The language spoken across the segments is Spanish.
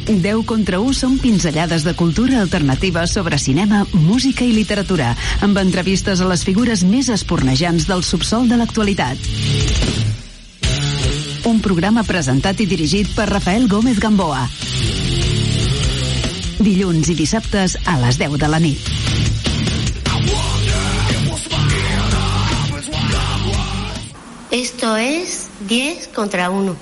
10 contra 1 són pinzellades de cultura alternativa sobre cinema, música i literatura, amb entrevistes a les figures més espornejants del subsol de l'actualitat. Un programa presentat i dirigit per Rafael Gómez Gamboa. Dilluns i dissabtes a les 10 de la nit. Esto es 10 contra 1.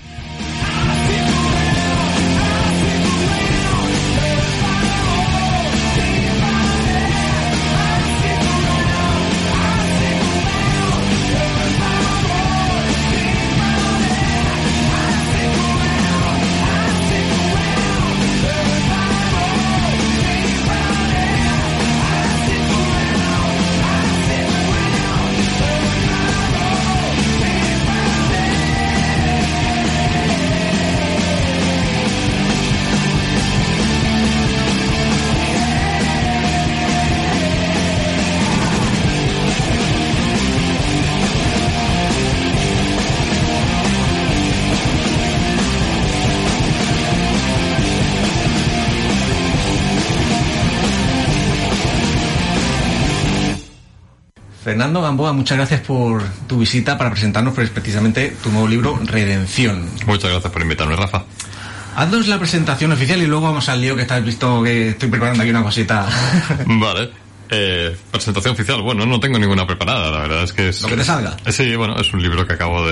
Fernando Gamboa, muchas gracias por tu visita para presentarnos precisamente tu nuevo libro, Redención. Muchas gracias por invitarme, Rafa. Haznos la presentación oficial y luego vamos al lío, que estás visto que estoy preparando aquí una cosita. Vale. Presentación oficial, bueno, no tengo ninguna preparada, la verdad es que es... Lo que te salga. Sí, bueno, es un libro que acabo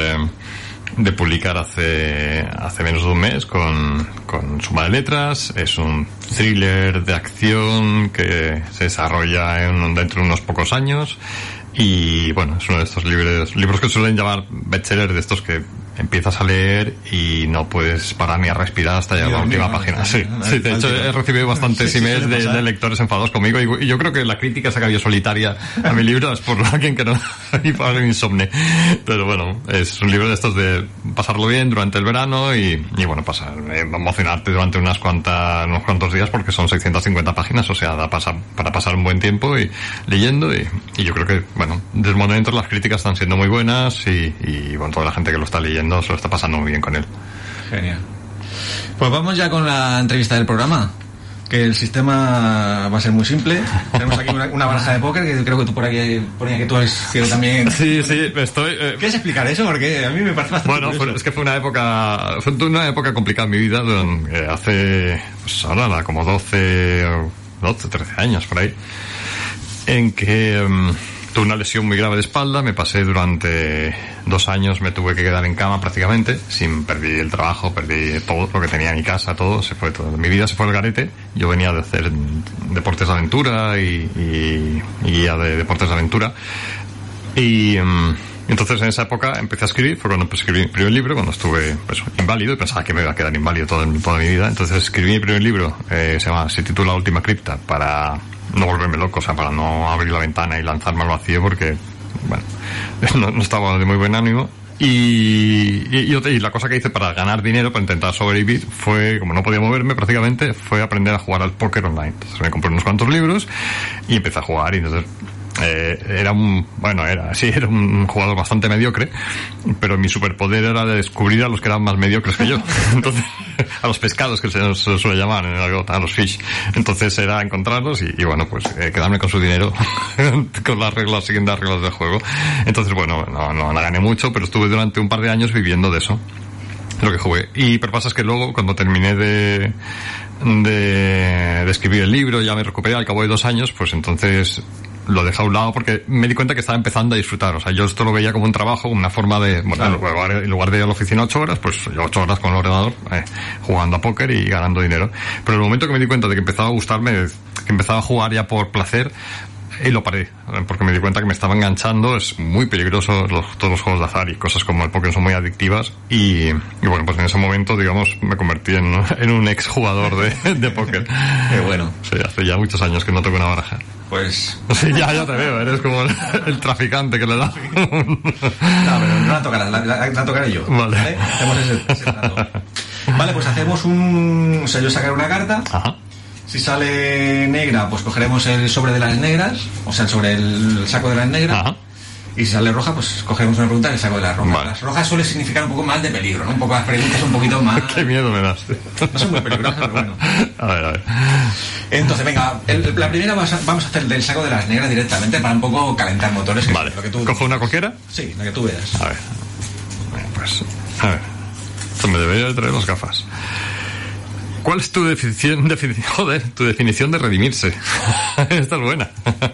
de publicar hace menos de un mes con Suma de Letras. Es un thriller de acción que se desarrolla dentro de unos pocos años. Y bueno, es uno de estos libros que suelen llamar bestsellers, de estos que empiezas a leer y no puedes parar ni a respirar hasta llegar a la última página. Sí, de hecho he recibido bastantes emails de lectores enfadados conmigo y yo creo que la crítica se ha caído solitaria a mi libro es por alguien que no y por alguien insomne. Pero bueno, es un libro de estos de pasarlo bien durante el verano y bueno, emocionarte durante unos cuantos días, porque son 650 páginas, o sea, da para pasar un buen tiempo y leyendo y yo creo que, bueno, desde el momento las críticas están siendo muy buenas y bueno, toda la gente que lo está leyendo se lo está pasando muy bien con él. Genial. Pues vamos ya con la entrevista del programa, que el sistema va a ser muy simple. Tenemos aquí una baraja de póker, que creo que tú por aquí ponía que tú has sido también... Sí, estoy... ¿Quieres explicar eso? Porque a mí me parece bastante curioso. Es que fue una época complicada en mi vida, hace, pues ahora, como 12, 13 años por ahí, en que... tuve una lesión muy grave de espalda, me pasé durante 2 años, me tuve que quedar en cama prácticamente, perdí el trabajo, perdí todo lo que tenía en mi casa, todo, mi vida se fue al garete. Yo venía de hacer deportes de aventura y guía de deportes de aventura. Y entonces en esa época empecé a escribir, fue cuando escribí mi primer libro, cuando estuve inválido y pensaba que me iba a quedar inválido toda mi vida. Entonces escribí mi primer libro, se titula La última cripta, para no volverme loco, o sea, para no abrir la ventana y lanzarme al vacío, porque, bueno, no estaba de muy buen ánimo. Y la cosa que hice para ganar dinero, para intentar sobrevivir, fue, como no podía moverme prácticamente, fue aprender a jugar al póker online. Entonces me compré unos cuantos libros y empecé a jugar, y entonces era un jugador bastante mediocre, pero mi superpoder era de descubrir a los que eran más mediocres que yo. Entonces, a los pescados, que se suele llamar en el argot, a los fish. Entonces era encontrarlos y bueno, pues quedarme con su dinero con las siguientes reglas del juego. Entonces, bueno, no la gané mucho, pero estuve durante un par de años viviendo de eso, lo que jugué. Pero pasa es que luego, cuando terminé de escribir el libro, ya me recuperé al cabo de 2 años, pues entonces lo dejé a un lado porque me di cuenta que estaba empezando a disfrutar. O sea, yo esto lo veía como un trabajo, una forma de, bueno, claro, en lugar de ir a la oficina 8 horas, pues yo 8 horas con el ordenador, jugando a póker y ganando dinero. Pero el momento que me di cuenta de que empezaba a gustarme, que empezaba a jugar ya por placer, y lo paré, porque me di cuenta que me estaba enganchando. Es muy peligroso todos los juegos de azar y cosas como el póker son muy adictivas, y bueno, pues en ese momento, digamos, me convertí en un exjugador de póker. Qué bueno. Sí, hace ya muchos años que no toco una baraja. Pues... Sí, ya te veo, eres como el traficante que le da. No, pero no la tocaré yo. Vale. Hacemos ese trato. Vale, pues hacemos o sea, yo sacaré una carta. Ajá. Si sale negra, pues cogeremos el sobre de las negras, o sea, el sobre el saco de las negras. Ajá. Y si sale roja, pues cogemos una pregunta y le saco de la roja. Vale. Las rojas suelen significar un poco más de peligro, ¿no? Un poco las preguntas un poquito más... Qué miedo me das. No son muy peligrosas, pero bueno. A ver. Entonces, venga, la primera vamos a hacer del saco de las negras directamente para un poco calentar motores. Que Vale. lo que tú... ¿Cojo una cualquiera? Sí, la que tú veas. A ver. Bueno, pues, a ver. Esto me debería de traer las gafas. ¿Cuál es tu definición de redimirse? Esta es buena.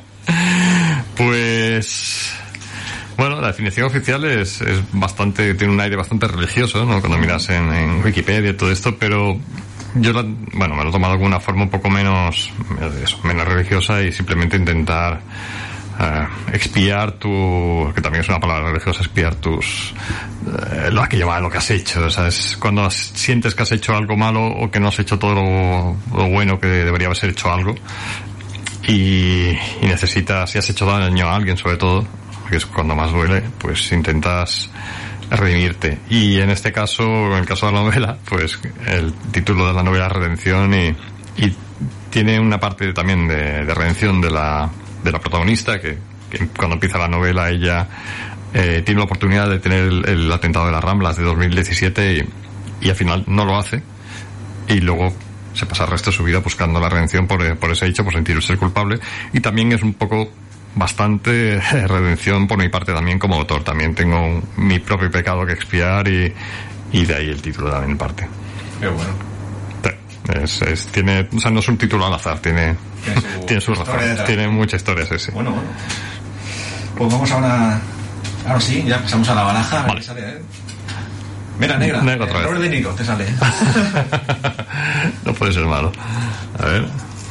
Pues... Bueno, la definición oficial es bastante, tiene un aire bastante religioso, ¿no? Cuando miras en Wikipedia y todo esto, pero yo me lo he tomado de alguna forma un poco menos religiosa y simplemente intentar expiar que también es una palabra religiosa, expiar lo que has hecho. O sea, es cuando sientes que has hecho algo malo o que no has hecho todo lo bueno que debería haber hecho algo y necesitas, si has hecho daño a alguien sobre todo, que es cuando más duele, pues intentas redimirte. Y en este caso, en el caso de la novela, pues el título de la novela es Redención y tiene una parte también de redención de la protagonista, que cuando empieza la novela ella tiene la oportunidad de tener el atentado de las Ramblas de 2017 y al final no lo hace y luego se pasa el resto de su vida buscando la redención por ese hecho, por sentirse culpable. Y también es un poco bastante redención por mi parte también como autor. También tengo mi propio pecado que expiar y de ahí el título también en parte. Qué bueno. Tiene, o sea, no es un título al azar, tiene su razón, tiene mucha historia, sí. Bueno. Pues vamos ahora sí, ya pasamos a la baraja. Vale. Sale, Mira, negra otra vez. De Nico, te sale. No puede ser malo. A ver.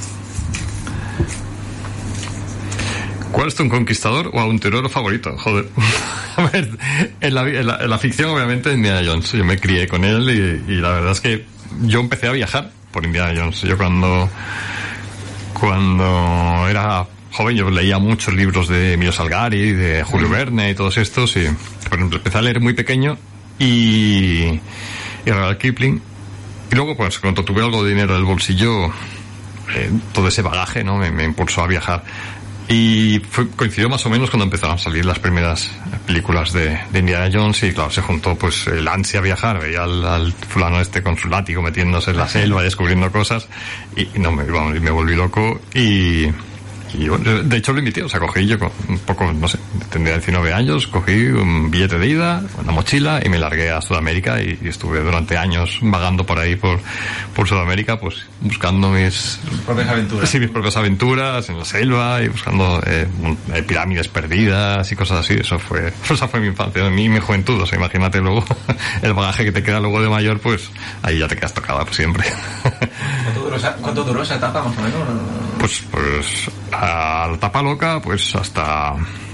¿Cuál es tu conquistador o aventurero favorito? Joder. A ver, en la ficción obviamente Indiana Jones. Yo me crié con él y la verdad es que yo empecé a viajar por Indiana Jones. Yo cuando era joven yo leía muchos libros de Emilio Salgari, de Julio Verne y todos estos, y por ejemplo empecé a leer muy pequeño y Rudyard Kipling, y luego pues cuando tuve algo de dinero en el bolsillo, todo ese bagaje, ¿no? me impulsó a viajar. Y coincidió más o menos cuando empezaron a salir las primeras películas de Indiana Jones y claro, se juntó pues el ansia a viajar, veía al fulano con su látigo metiéndose en la selva y descubriendo cosas y me volví loco y de hecho lo invité, o sea, cogí yo un poco, no sé, tendría 19 años, cogí un billete de ida, una mochila y me largué a Sudamérica y estuve durante años vagando por ahí por Sudamérica, pues buscando mis propias aventuras. Sí, mis propias aventuras en la selva y buscando pirámides perdidas y cosas así. Esa fue mi infancia, mi juventud. O sea, imagínate luego el bagaje que te queda luego de mayor, pues ahí ya te quedas tocada por siempre. ¿Cuánto duró esa etapa más o menos? Pues a la etapa loca, pues hasta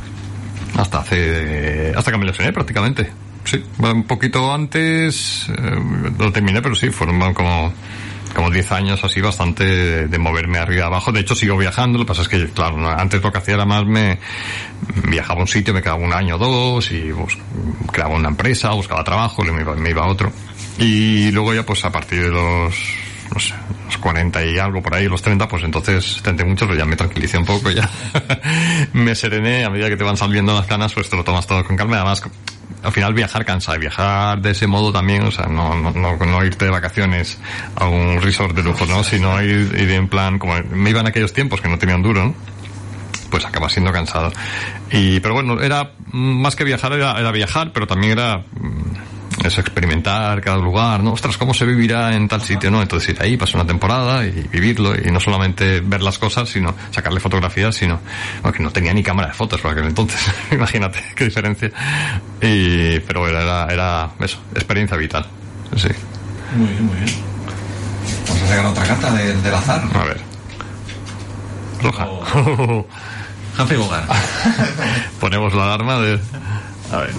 que me lesioné prácticamente. Sí, un poquito antes lo terminé, pero sí, fueron como 10 años así, bastante de moverme arriba y abajo. De hecho sigo viajando, lo que pasa es que claro, antes lo que hacía era más viajaba a un sitio, me quedaba un año o dos y creaba una empresa, buscaba trabajo, me iba a otro. Y luego ya pues a partir de los 40 y algo por ahí, los 30, pues entonces 30 mucho, pero ya me tranquilicé un poco, ya me serené. A medida que te van saliendo las ganas, pues te lo tomas todo con calma. Además, al final viajar cansa, y viajar de ese modo también, o sea, no irte de vacaciones a un resort de lujo, ¿no? Sino ir en plan, como me iba en aquellos tiempos que no tenían duro, ¿no? Pues acaba siendo cansado. Pero bueno, era más que viajar, era viajar, pero también era eso, experimentar cada lugar, ¿no? Ostras, ¿cómo se vivirá en tal sitio, no? Entonces ir ahí, pasar una temporada y vivirlo, y no solamente ver las cosas, sino sacarle fotografías, que no tenía ni cámara de fotos por aquel entonces. Imagínate qué diferencia. Pero era eso, experiencia vital. Sí. Muy bien, muy bien. Vamos a sacar otra carta del azar. A ver. Roja. Humphrey Bogart. Ponemos la alarma de... A ver.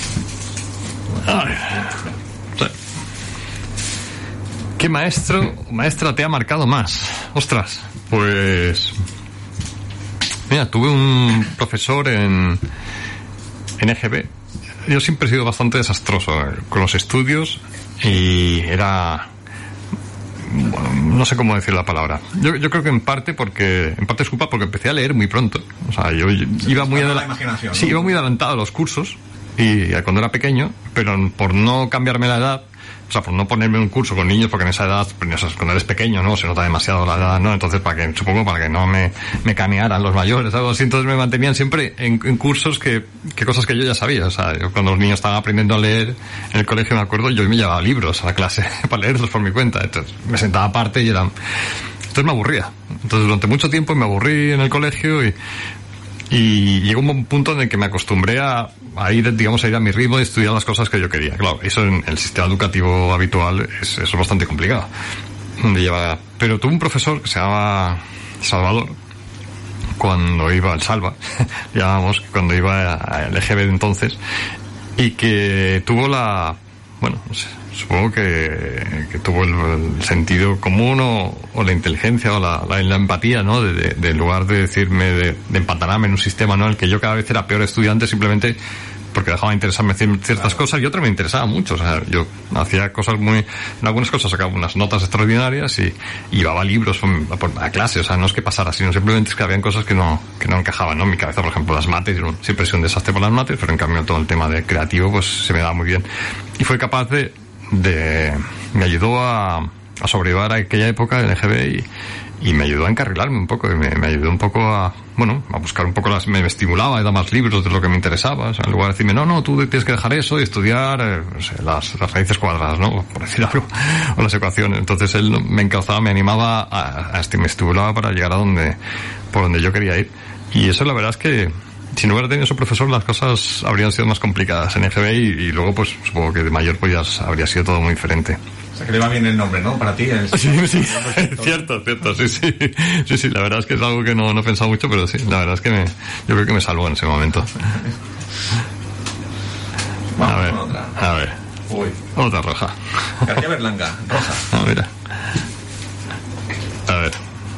Sí. ¿Qué maestro o maestra te ha marcado más? Ostras, pues... Mira, tuve un profesor en EGB. Yo siempre he sido bastante desastroso con los estudios y era... Bueno, no sé cómo decir la palabra. Yo creo que en parte es culpa porque empecé a leer muy pronto. O sea, yo iba muy adelantado. Sí, iba muy adelantado a los cursos y cuando era pequeño, pero por no cambiarme la edad, o sea, por no ponerme un curso con niños, porque en esa edad, cuando eres pequeño, ¿no? Se nota demasiado la edad, ¿no? Entonces, supongo para que no me canearan los mayores, algo así. Entonces me mantenían siempre en cursos que cosas que yo ya sabía. O sea, yo cuando los niños estaban aprendiendo a leer en el colegio, me acuerdo, yo me llevaba libros a la clase para leerlos por mi cuenta. Entonces me sentaba aparte y entonces me aburría. Entonces durante mucho tiempo me aburrí en el colegio y llegó un punto en el que me acostumbré a ir, digamos, a mi ritmo y estudiar las cosas que yo quería. Claro, eso en el sistema educativo habitual es bastante complicado. Pero tuve un profesor que se llamaba Salvador, cuando iba al Salva, llamábamos, cuando iba al EGB de entonces, y que tuvo bueno, no sé, supongo que tuvo el sentido común o la inteligencia o la empatía, ¿no? De en lugar de decirme, de empatanarme en un sistema, ¿no? En el que yo cada vez era peor estudiante simplemente porque dejaba de interesarme ciertas cosas y otras me interesaban mucho. O sea, yo hacía cosas en algunas cosas sacaba unas notas extraordinarias y llevaba libros a clase. O sea, no es que pasara, sino simplemente es que habían cosas que no encajaban, ¿no? En mi cabeza, por ejemplo, las mates, siempre he sido un desastre por las mates, pero en cambio todo el tema de creativo pues se me daba muy bien. Y fue capaz me ayudó a sobrellevar aquella época del EGB y me ayudó a encarrilarme un poco, y me ayudó un poco a buscar un poco me estimulaba, daba más libros de lo que me interesaba. O sea, en lugar de decirme, no, tú tienes que dejar eso y estudiar, no sé, las raíces cuadradas, ¿no? Por decir algo, o las ecuaciones. Entonces él me encauzaba, me animaba me estimulaba para llegar por donde yo quería ir. Y eso la verdad es que, si no hubiera tenido su profesor, las cosas habrían sido más complicadas en EGB y luego, pues, supongo que de mayor pues habría sido todo muy diferente. O sea, que le va bien el nombre, ¿no? Para ti. Sí, cierto, sí, la verdad es que es algo que no he pensado mucho, pero sí, la verdad es que yo creo que me salvó en ese momento. A ver. Uy. Otra roja. García Berlanga, roja. Mira. A ver.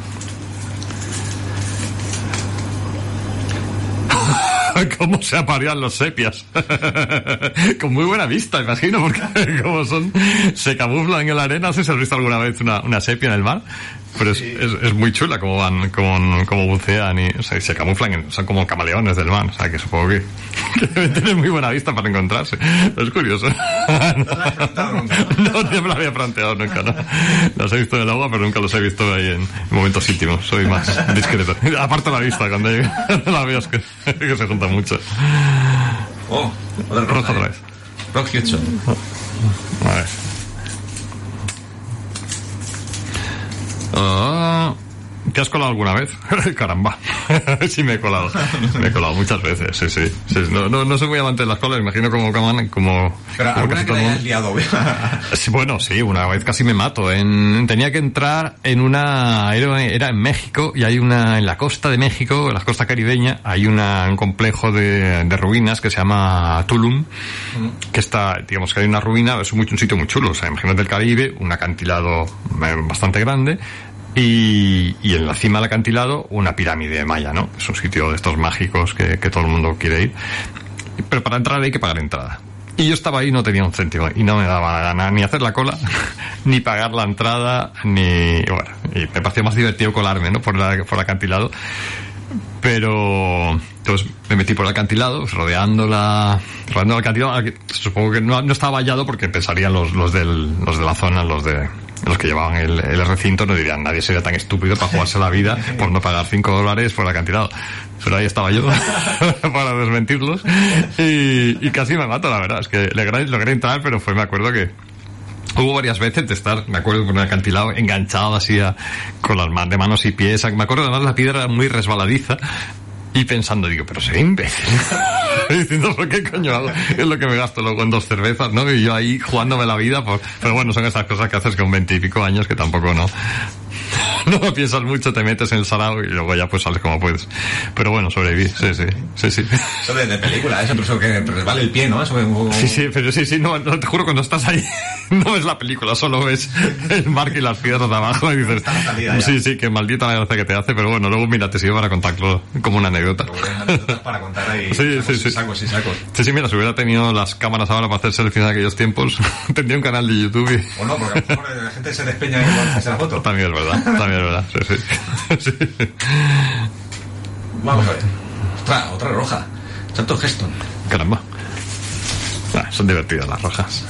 ¿Cómo se aparean los sepias? Con muy buena vista, imagino, porque como se camuflan en la arena. No sé si has visto alguna vez una sepia en el mar, pero sí. es muy chula como van, como bucean y, o sea, se camuflan, son como camaleones del mar. O sea, que supongo que deben tener muy buena vista para encontrarse. Pero es curioso. No me lo había planteado nunca, ¿no? Los he visto en el agua, pero nunca los he visto ahí en momentos íntimos. Soy más discreto. Aparto la vista cuando la veo, es que se juntan mucho. Oh, roja otra vez. Rock Hudson. A ver. ¿Te has colado alguna vez? Caramba. Sí, me he colado. Me he colado muchas veces, sí. No soy muy amante de las colas, imagino como pero alguna que te hayas liado. Sí, bueno, sí, una vez casi me mato. Tenía que entrar en era en México, y hay en la costa de México, en la costa caribeña, hay un complejo de ruinas que se llama Tulum, que digamos que hay una ruina, es un sitio muy chulo. O sea, imagínate el Caribe, un acantilado bastante grande, y en la cima del acantilado una pirámide maya, ¿no? Es un sitio de estos mágicos que todo el mundo quiere ir, pero para entrar hay que pagar entrada. Y yo estaba ahí, no tenía un céntimo y no me daba la gana ni hacer la cola, ni pagar la entrada, y me parecía más divertido colarme, ¿no? Por el acantilado. Pero entonces me metí por el acantilado, rodeando el acantilado. Supongo que no estaba vallado, porque pensarían los de la zona, los que llevaban el recinto, no dirían, nadie sería tan estúpido para jugarse la vida por no pagar $5 por el acantilado. Pero ahí estaba yo para desmentirlos y casi me mato, la verdad. Es que logré entrar, pero me acuerdo que hubo varias veces de estar, me acuerdo, con el acantilado enganchado así con las de manos y pies. Me acuerdo además la piedra era muy resbaladiza y pensando, digo, pero soy imbécil. Diciendo, ¿por qué coño hago? Es lo que me gasto luego en 2 cervezas, ¿no? Y yo ahí jugándome la vida pero bueno, son esas cosas que haces con 20 y pico años que tampoco no no lo piensas mucho, te metes en el sarao y luego ya pues sales como puedes. Pero bueno, sobreviví, sí. Eso de película, eso, pero eso que resbale el pie, ¿no? Eso un poco... Sí, pero sí, no, te juro, cuando estás ahí, no ves la película, solo ves el mar y las piedras de abajo y dices, sí, qué maldita la gracia que te hace, pero bueno, luego mira, te sirve para contarlo como una anécdota. Para contar ahí sacos. Sí, mira, si hubiera tenido las cámaras ahora para hacer selfies en aquellos tiempos, tendría un canal de YouTube. O no, porque a lo mejor la gente se despeña y no hace la foto. También es verdad, sí. Vamos a ver. Otra roja. Charlton Heston. Caramba. Son divertidas las rojas.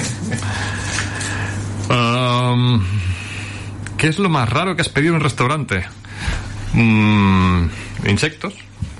¿Qué es lo más raro que has pedido en un restaurante? Insectos.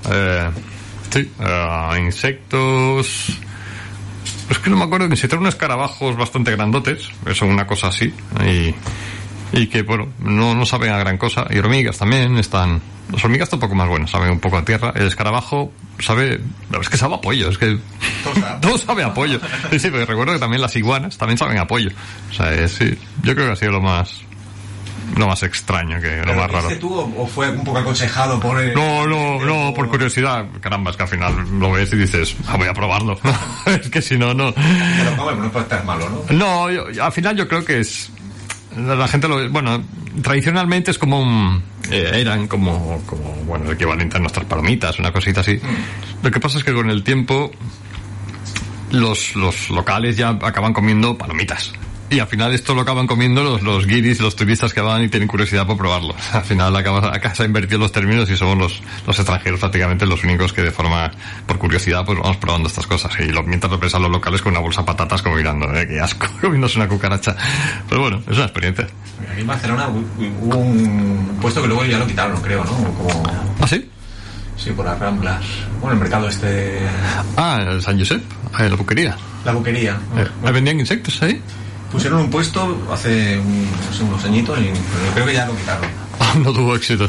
Insectos. Es que no me acuerdo, que se traen unos escarabajos bastante grandotes, eso, una cosa así, y que, bueno, no saben a gran cosa. Y hormigas también están. Las hormigas están un poco más buenas, saben un poco a tierra. El escarabajo sabe a pollo, es que todo sabe a pollo. Sí, porque recuerdo que también las iguanas también saben a pollo. O sea, sí, yo creo que ha sido lo más extraño, lo más raro. ¿Tú o fue un poco aconsejado por el... No, por curiosidad. Caramba, es que al final lo ves y dices, voy a probarlo. Es que si no. Pero no puede estar malo, ¿no? No, al final yo creo que es... La gente tradicionalmente es como eran como el equivalente a nuestras palomitas, una cosita así. Lo que pasa es que con el tiempo los locales ya acaban comiendo palomitas. Y al final esto lo acaban comiendo los guiris, los turistas que van y tienen curiosidad por probarlo. Al final acá se ha invertido los términos y somos los extranjeros prácticamente los únicos que por curiosidad pues vamos probando estas cosas. Y mientras lo ves a los locales con una bolsa de patatas como mirando, qué asco, comiéndose una cucaracha. Pero bueno, es una experiencia. Aquí en Barcelona hubo un puesto que luego ya lo quitaron, creo, ¿no? ¿Ah, sí? Sí, por las Ramblas. Bueno, el mercado el San Josep, la buquería. La buquería. ¿Vendían insectos ahí? Pusieron un puesto hace unos añitos y creo que ya lo quitaron. No tuvo éxito.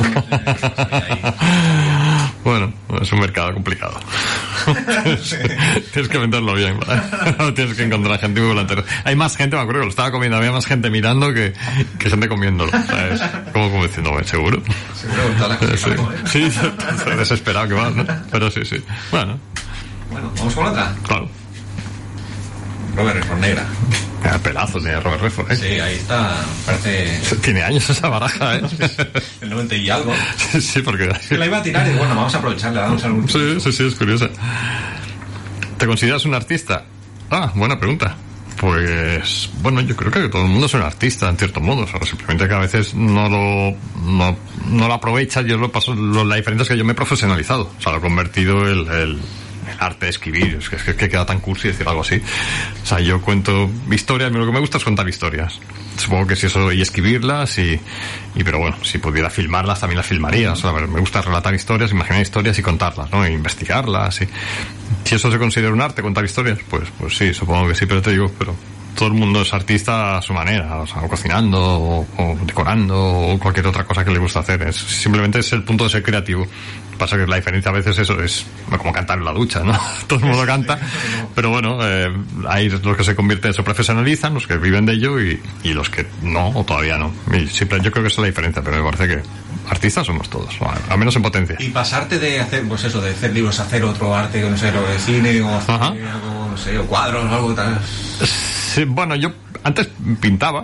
Bueno, es un mercado complicado. Tienes que venderlo bien, ¿vale? Tienes que encontrar gente muy volantera. Hay más gente, me acuerdo que lo estaba comiendo, había más gente mirando que gente comiéndolo. ¿Sabes? Como diciendo, seguro. Sí, desesperado que vas, ¿no? Pero sí. Bueno, ¿vamos con otra? Claro. Robert Redford negra. El pelazo tiene Robert Redford, ¿eh? Sí, ahí está, parece... Tiene años esa baraja, ¿eh? El 90 y algo. Sí, porque... La iba a tirar y bueno, vamos a aprovecharla, vamos a algún... Sí, es curiosa. ¿Te consideras un artista? Buena pregunta. Pues, bueno, yo creo que todo el mundo es un artista, en cierto modo. O sea, simplemente que a veces no lo aprovechas. Yo la diferencia es que yo me he profesionalizado. O sea, lo he convertido el arte de escribir, es que queda tan cursi decir algo así. O sea, yo cuento historias, lo que me gusta es contar historias. Supongo que si eso, y escribirlas, pero bueno, si pudiera filmarlas, también las filmaría. O sea, me gusta relatar historias, imaginar historias y contarlas, ¿no? E investigarlas, y si eso se considera un arte, contar historias, pues sí, supongo que sí, pero te digo, pero todo el mundo es artista a su manera, o sea, o cocinando, o decorando, o cualquier otra cosa que le gusta hacer. Simplemente es el punto de ser creativo. Pasa que la diferencia a veces eso es como cantar en la ducha, ¿no? Todo el mundo canta, pero bueno, hay los que se convierten, se profesionalizan, los que viven de ello y los que no, o todavía no. Y siempre, yo creo que esa es la diferencia, pero me parece que artistas somos todos, al menos en potencia. Y pasarte de hacer, pues eso, de hacer libros a hacer otro arte, no sé, lo de cine, o hacer algo, no sé, o cuadros, algo tal. Sí, bueno, yo antes pintaba,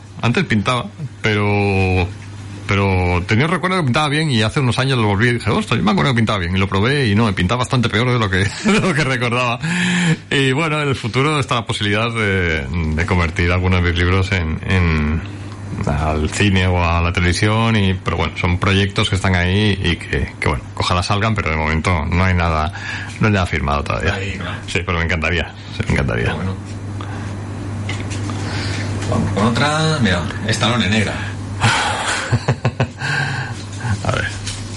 pero tenía un recuerdo que pintaba bien y hace unos años lo volví y dije, ostras, yo me acuerdo que pintaba bien, y lo probé y no, me pintaba bastante peor de lo que recordaba. Y bueno, en el futuro está la posibilidad de convertir algunos de mis libros al cine o a la televisión, pero bueno, son proyectos que están ahí y que bueno, ojalá salgan, pero de momento no hay nada firmado todavía. Ahí, claro. Sí, pero me encantaría. Bueno. Vamos con otra, mira, Stallone negra. A ver.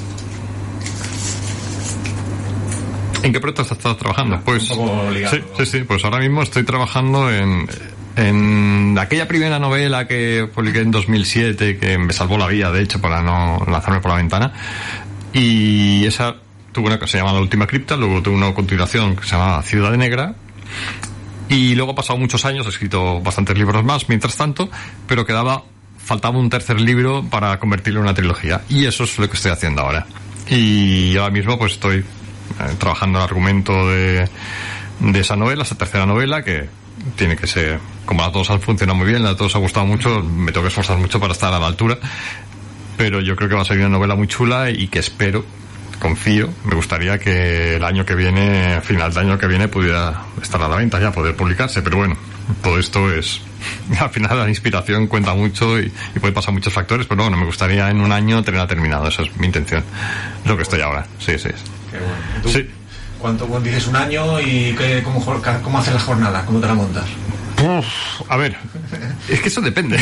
¿En qué proyectos estás trabajando? Pues un poco ligado. Sí, pues ahora mismo estoy trabajando en aquella primera novela que publiqué en 2007, que me salvó la vida, de hecho, para no lanzarme por la ventana. Y esa tuvo una que se llama La Última Cripta, luego tuve una continuación que se llama Ciudad Negra. Y luego, pasado muchos años, he escrito bastantes libros más, mientras tanto, pero quedaba faltaba un tercer libro para convertirlo en una trilogía, y eso es lo que estoy haciendo ahora. Y ahora mismo pues estoy trabajando el argumento de esa novela, esa tercera novela, que tiene que ser, como las dos han funcionado muy bien, las dos ha gustado mucho, me tengo que esforzar mucho para estar a la altura, pero yo creo que va a salir una novela muy chula y que espero, confío, me gustaría que el año que viene, a final del año que viene, pudiera estar a la venta ya, poder publicarse, pero bueno, todo esto es, al final la inspiración cuenta mucho y puede pasar muchos factores, pero bueno, me gustaría en un año tenerla terminado, esa es mi intención, es lo que estoy ahora, sí. Qué bueno. ¿Y tú? Sí. ¿Cuánto dices un año y cómo haces la jornada? ¿Cómo te la montas? A ver, es que eso depende.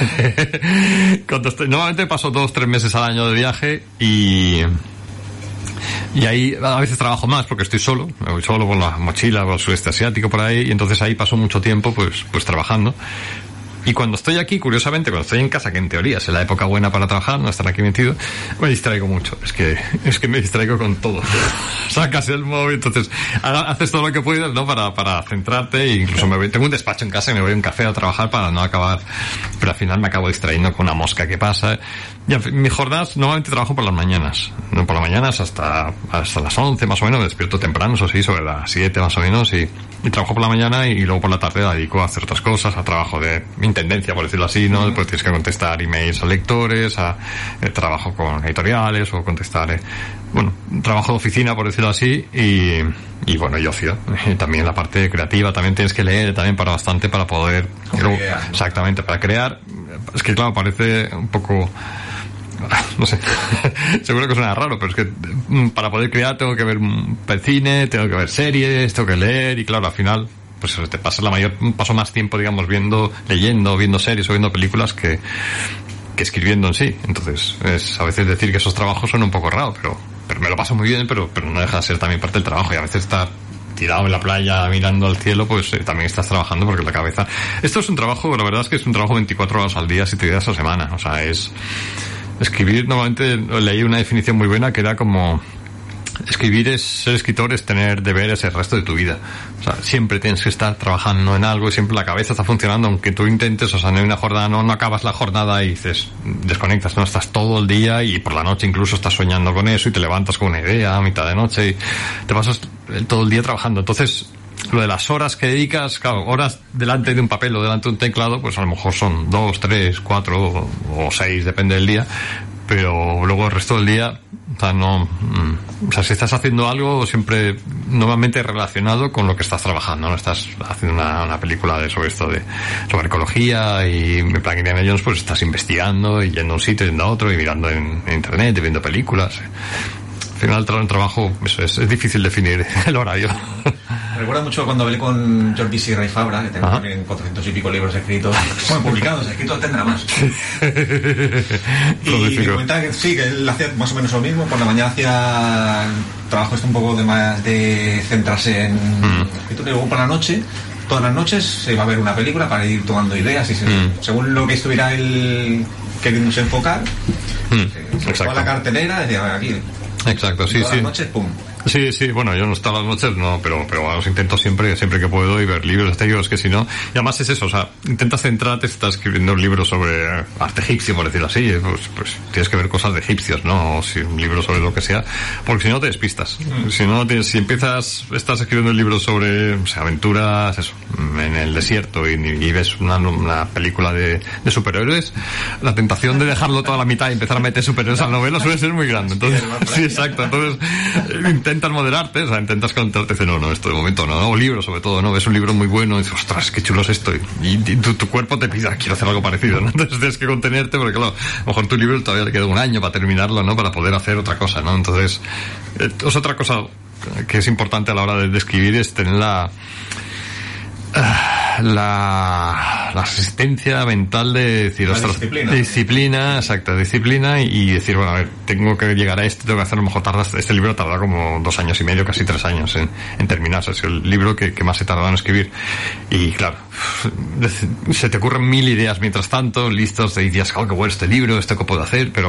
Normalmente paso 2-3 meses al año de viaje y ahí a veces trabajo más porque estoy solo, me voy solo con la mochila por el sudeste asiático por ahí, y entonces ahí paso mucho tiempo pues trabajando. Y cuando estoy aquí, curiosamente, cuando estoy en casa, que en teoría es la época buena para trabajar, no estar aquí metido, me distraigo mucho. Es que me distraigo con todo. Sacas el móvil, entonces haces todo lo que puedes, ¿no? Para centrarte, e incluso tengo un despacho en casa y me voy a un café a trabajar para no acabar, pero al final me acabo distrayendo con una mosca que pasa. Y mis jornadas normalmente trabajo por las mañanas. No por las mañanas hasta las 11 más o menos, me despierto temprano, eso sí, sobre las 7 más o menos, y trabajo por la mañana y luego por la tarde la dedico a hacer otras cosas, a trabajo de intendencia, por decirlo así, ¿no? Pues tienes que contestar emails a lectores, trabajo con editoriales o contestar, trabajo de oficina, por decirlo así, y bueno, y ocio. Y también la parte creativa, también tienes que leer también para bastante para poder, exactamente, para crear. Es que claro, parece un poco, no sé, seguro que suena raro, pero es que para poder crear tengo que ver cine, tengo que ver series, tengo que leer, y claro, al final pues te pasa paso más tiempo, digamos, leyendo, viendo series o viendo películas que escribiendo en sí. Entonces, a veces decir que esos trabajos son un poco raros, pero me lo paso muy bien, pero no deja de ser también parte del trabajo, y a veces estar tirado en la playa mirando al cielo, pues también estás trabajando porque la cabeza... Esto es un trabajo, la verdad es que es un trabajo 24 horas al día, 7 días a la semana. O sea, escribir, normalmente leí una definición muy buena que era como... Escribir ser escritor es tener deberes el resto de tu vida. O sea, siempre tienes que estar trabajando en algo y siempre la cabeza está funcionando, aunque tú intentes, o sea, no hay una jornada, no acabas la jornada y dices, desconectas, no, estás todo el día y por la noche incluso estás soñando con eso y te levantas con una idea a mitad de noche y te pasas todo el día trabajando. Entonces, lo de las horas que dedicas, claro, horas delante de un papel o delante de un teclado, pues a lo mejor son 2, 3, 4 o 6, depende del día, pero luego el resto del día, o sea, si estás haciendo algo siempre normalmente relacionado con lo que estás trabajando, no estás haciendo una película sobre ecología y en plan Indiana Jones, pues estás investigando y yendo a un sitio, yendo a otro y mirando en internet y viendo películas. Al final el trabajo es difícil definir el horario. Me recuerda mucho cuando hablé con Jordi C. Ray Fabra, que tengo también 400 y pico libros escritos, bueno, publicados, escritos tendrá más. Y me comentaba que sí, que él hacía más o menos lo mismo. Por la mañana hacía trabajo un poco más de centrarse en escritura, y luego por la noche, todas las noches se iba a ver una película para ir tomando ideas y según lo que estuviera él queriéndose enfocar, se a la cartelera, decía, aquí. Exacto, sí, todas las noches, pum. Sí, bueno, yo no todas las noches, no, pero los intento siempre que puedo y ver libros, es que si no, y además es eso, o sea, intentas centrarte, si estás escribiendo un libro sobre arte egipcio, por decirlo así, pues tienes que ver cosas de egipcios, ¿no? O si un libro sobre lo que sea, porque si no te despistas. Si no, si estás escribiendo un libro sobre, o sea, aventuras, eso, en el desierto y ves una película de superhéroes, la tentación de dejarlo toda la mitad y empezar a meter superhéroes al novela suele ser muy grande. Entonces, sí, exacto, entonces intentas moderarte, o sea, intentas contarte, dices, no, esto de momento no, o libros sobre todo, ¿no? Ves un libro muy bueno y dices, ostras, qué chulo es esto, y tu cuerpo te pide, quiero hacer algo parecido, ¿no? Entonces tienes que contenerte porque, claro, a lo mejor tu libro todavía le queda un año para terminarlo, ¿no? Para poder hacer otra cosa, ¿no? Entonces, es otra cosa que es importante a la hora de escribir, es tener la resistencia mental de decir, ostras, disciplina y decir, bueno, a ver, tengo que llegar a tengo que hacer, a lo mejor este libro tarda como 2 años y medio, casi 3 años en terminarse, es el libro que más se tarda en escribir, y claro, se te ocurren 1000 ideas mientras tanto, listos de ideas, qué bueno este libro, esto que puedo hacer, pero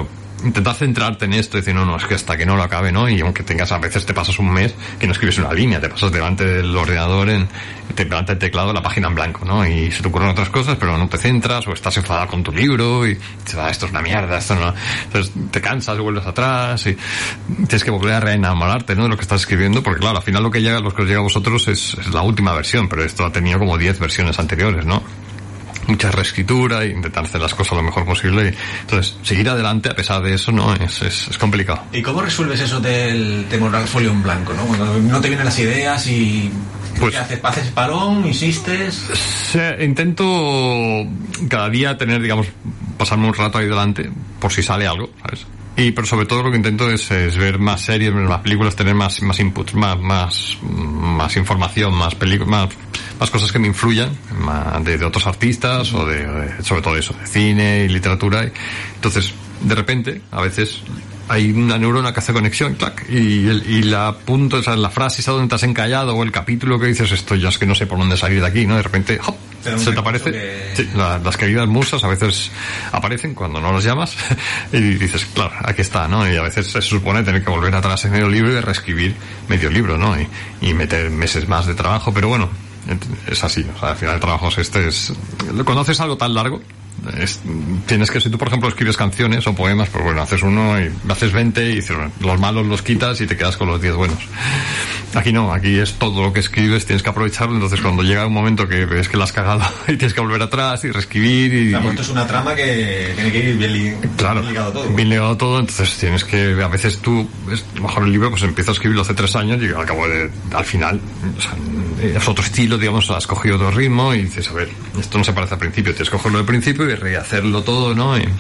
intentar centrarte en esto y decir, no, es que hasta que no lo acabe, ¿no? Y aunque a veces te pasas un mes que no escribes una línea, te pasas delante del ordenador, delante del teclado, la página en blanco, ¿no? Y se te ocurren otras cosas, pero no te centras, o estás enfadado con tu libro y dices, esto es una mierda, esto no. Entonces te cansas, vuelves atrás y tienes que volver a reenamorarte, ¿no? De lo que estás escribiendo, porque claro, al final lo que os llega a vosotros es la última versión, pero esto ha tenido como 10 versiones anteriores, ¿no? Mucha reescritura y intentar hacer las cosas lo mejor posible. Y, entonces, seguir adelante a pesar de eso, no es complicado. ¿Y cómo resuelves eso del folio en blanco, no? Cuando no te vienen las ideas y pues, ¿qué haces parón, insistes? Intento cada día tener, digamos, pasarme un rato ahí delante por si sale algo, ¿sabes? Pero sobre todo lo que intento es ver más series, ver más películas, tener más inputs, más información, más películas, más cosas que me influyan, de otros artistas o sobre todo eso, de cine y literatura. Entonces, de repente, a veces hay una neurona que hace conexión, clac, y la punto, o sea, la frase esa donde te has encallado o el capítulo que dices, esto ya es que no sé por dónde salir de aquí, ¿no? De repente, ¡hop!, se te aparece. Sí, las queridas musas a veces aparecen cuando no las llamas y dices, claro, aquí está, ¿no? Y a veces se supone tener que volver atrás en medio libro y reescribir medio libro, ¿no? Y meter meses más de trabajo, pero bueno, es así, o sea, al final el trabajo conoces algo tan largo, tienes que, si tú por ejemplo escribes canciones o poemas, pues bueno, haces uno y haces 20 y dices, bueno, los malos los quitas y te quedas con los 10 buenos. Aquí no, aquí es todo lo que escribes, tienes que aprovecharlo, entonces cuando llega un momento que ves que la has cagado y tienes que volver atrás y reescribir y... Claro, esto es una trama que tiene que ir bien ligado todo. Bien ligado todo, entonces tienes que, a veces tú, mejor el libro, pues empiezo a escribirlo hace 3 años y al cabo al final, o sea, es otro estilo, digamos, has cogido otro ritmo y dices, a ver, esto no se parece al principio, tienes que cogerlo al principio y rehacerlo todo, ¿no? Y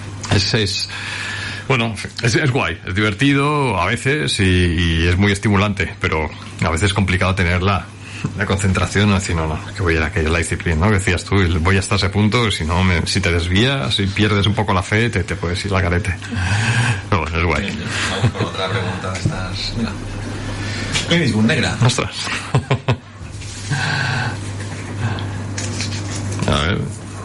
bueno, es guay, es divertido a veces y es muy estimulante, pero a veces es complicado tener la concentración, no decir, no, que voy a ir a aquella, la disciplina, ¿no? Que decías tú, voy hasta ese punto, si no, si te desvías y pierdes un poco la fe, te puedes ir al garete. Pero bueno, es guay. Bien, vamos con otra pregunta de estas. Mira. Clint Eastwood, negra. Ostras. A ver.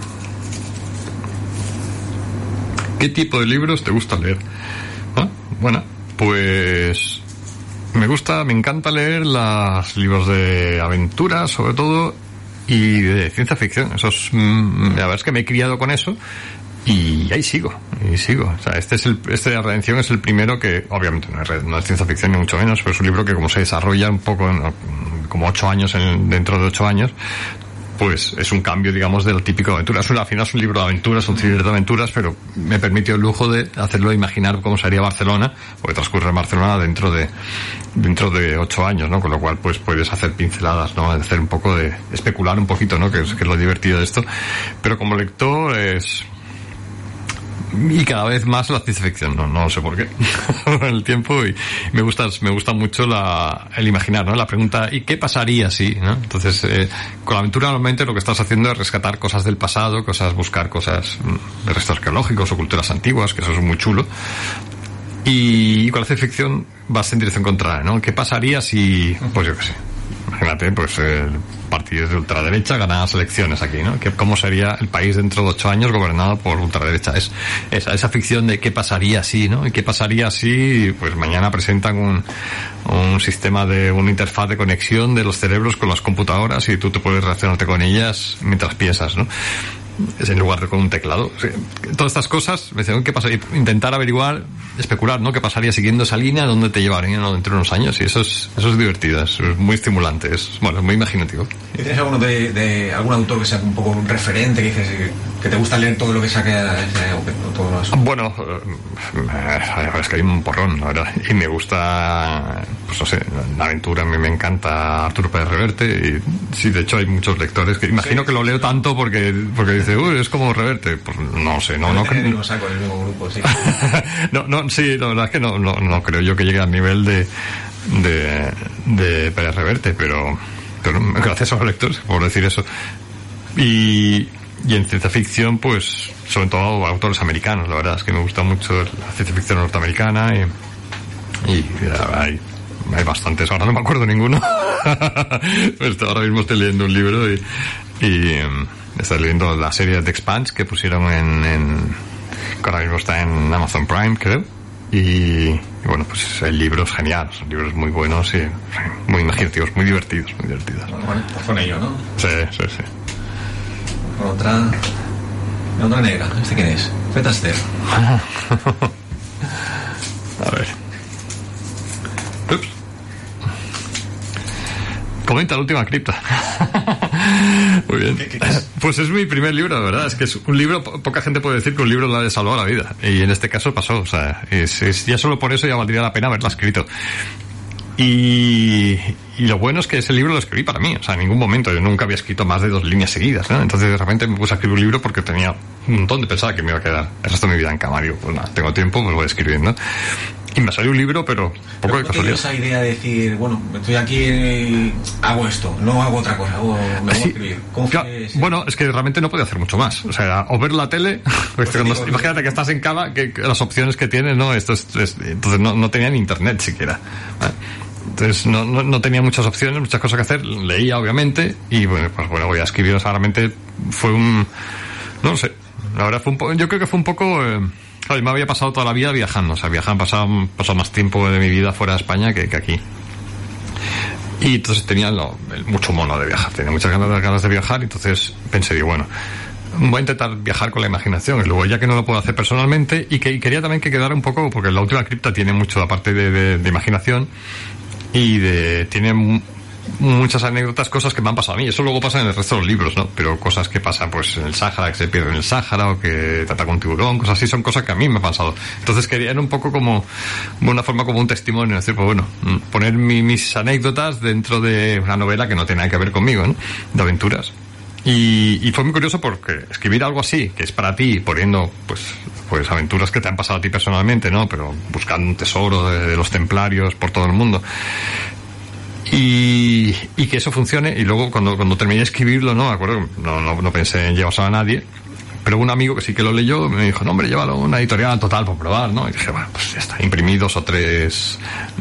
¿Qué tipo de libros te gusta leer? Bueno, pues me encanta leer los libros de aventura, sobre todo, y de ciencia ficción. La verdad es que me he criado con eso y ahí sigo. O sea, este de Redención es el primero que, obviamente, no es ciencia ficción ni mucho menos, pero es un libro que como se desarrolla un poco, como 8 años, dentro de 8 años, pues es un cambio, digamos, del típico aventura. Al final es un libro de aventuras, un thriller de aventuras, pero me permitió el lujo de hacerlo, imaginar cómo sería Barcelona, porque transcurre en Barcelona dentro de 8 años, ¿no? Con lo cual, pues puedes hacer pinceladas, ¿no? Hacer un poco de especular un poquito, ¿no? Que es lo divertido de esto. Pero como lector y cada vez más la ciencia ficción, no sé por qué, con el tiempo, y me gusta mucho el imaginar, ¿no? La pregunta, ¿y qué pasaría si, ¿no? Entonces, con la aventura normalmente lo que estás haciendo es rescatar cosas del pasado, buscar cosas de restos arqueológicos o culturas antiguas, que eso es muy chulo. Y con la ciencia ficción vas en dirección contraria, ¿no? ¿Qué pasaría si, pues yo qué sé, imagínate, pues partidos de ultraderecha ganan las elecciones aquí, ¿no? ¿Cómo sería el país dentro de 8 años gobernado por ultraderecha? Es esa ficción de qué pasaría si, ¿no? Y qué pasaría si, pues mañana presentan un sistema una interfaz de conexión de los cerebros con las computadoras y tú te puedes relacionarte con ellas mientras piensas, ¿no? Es en lugar de con un teclado. Sí. Todas estas cosas, me dicen, ¿qué pasaría? Intentar averiguar, especular, ¿no? ¿Qué pasaría siguiendo esa línea? ¿Dónde te llevarían, ¿no? Dentro de unos años? Y eso es divertido, es muy estimulante, es muy imaginativo. ¿Y tienes alguno de algún autor que sea un poco un referente, que dices que te gusta leer todo lo que saque todo eso? Bueno, es que hay un porrón, la verdad. Y me gusta, pues no sé, la aventura, a mí me encanta Arturo Pérez Reverte. Y sí, de hecho hay muchos lectores que imagino que lo leo tanto porque dice, es como Reverte. Pues no sé, no creo. Saco en el mismo grupo, sí. Sí, la verdad es que no creo yo que llegue al nivel de Pérez Reverte, pero gracias a los lectores por decir eso. Y en ciencia ficción, pues sobre todo autores americanos, la verdad es que me gusta mucho la ciencia ficción norteamericana y hay bastantes, ahora no me acuerdo ninguno. Pues ahora mismo estoy leyendo un libro y estoy leyendo la serie The Expanse que pusieron que ahora mismo está en Amazon Prime, creo. Y bueno, pues el libro es genial, son libros muy buenos y muy imaginativos, muy divertidos. Bueno, pues con ello, ¿no? Sí. Con otra negra. ¿Este quién es? Fred Astaire. A ver. Ups. Comenta la última cripta. Muy bien. ¿Qué es? Pues es mi primer libro, la verdad. Es que es un libro, poca gente puede decir que un libro le ha salvado la vida. Y en este caso pasó. O sea, ya solo por eso ya valdría la pena haberla escrito. Y lo bueno es que ese libro lo escribí para mí. O sea, en ningún momento yo nunca había escrito más de 2 líneas seguidas, ¿no? Entonces de repente me puse a escribir un libro porque tenía un montón de pensaba que me iba a quedar el resto de mi vida en cama. Digo, pues nada, tengo tiempo, pues voy escribiendo. Y me salió un libro, pero poco de casualidad. Esa idea de decir, bueno, estoy aquí, hago esto, no hago otra cosa, me voy a escribir. Bueno, es que realmente no podía hacer mucho más. O sea, o ver la tele, imagínate que estás en cama, que las opciones que tienes, ¿no? Entonces no tenía ni internet siquiera. ¿Vale? Entonces no tenía muchas opciones, muchas cosas que hacer. Leía, obviamente, y bueno, pues bueno, voy a escribir. O sea, realmente fue no lo sé. La verdad fue un poco, yo creo que fue un poco... Claro, me había pasado toda la vida viajando, o sea, pasado más tiempo de mi vida fuera de España que aquí. Y entonces tenía mucho mono de viajar, tenía muchas ganas de viajar, y entonces pensé, digo, bueno, voy a intentar viajar con la imaginación, y luego ya que no lo puedo hacer personalmente, y quería también que quedara un poco, porque la última cripta tiene mucho, aparte de imaginación, y tiene muchas anécdotas, cosas que me han pasado a mí. Eso luego pasa en el resto de los libros, ¿no? Pero cosas que pasan pues en el Sáhara, que se pierde en el Sáhara, o que te ataca un tiburón, cosas así, son cosas que a mí me han pasado. Entonces quería un poco como una forma, como un testimonio, es decir, pues bueno, poner mis anécdotas dentro de una novela que no tiene nada que ver conmigo, ¿no? De aventuras. Y fue muy curioso porque escribir algo así, que es para ti, poniendo pues aventuras que te han pasado a ti personalmente, ¿no? Pero buscando un tesoro de los templarios por todo el mundo. Y que eso funcione. Y luego cuando terminé de escribirlo, no me acuerdo, no pensé en llevárselo a nadie, pero un amigo que sí que lo leyó me dijo, no hombre, llévalo a una editorial Total por probar, ¿no? Y dije, bueno, pues ya está. Imprimí dos o tres